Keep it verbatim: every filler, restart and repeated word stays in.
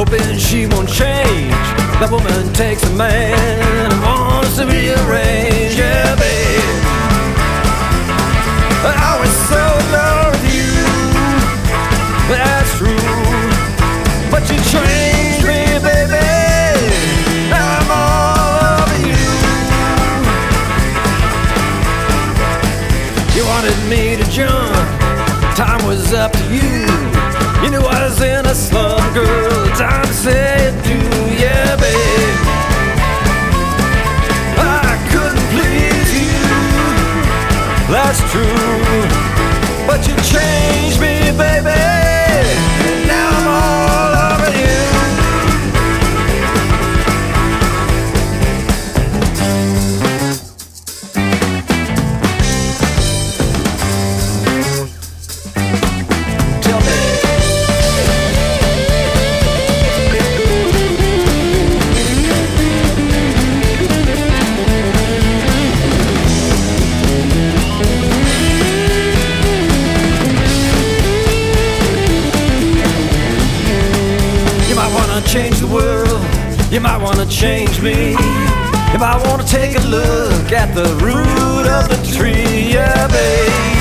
hoping she won't change. That woman takes a man and wants to rearrange. Yeah, babe, I was so in love with you, that's true, but you changed me, baby. Now I'm all over you. You wanted me to jump, time was up to you. You knew I was in a slum, girl, time to say it do. Yeah, babe, I couldn't please you, that's true, but you changed me, baby. Now I'm all over you. Tell me, change the world, you might want to change me. You might want to take a look at the root of the tree. Yeah, babe,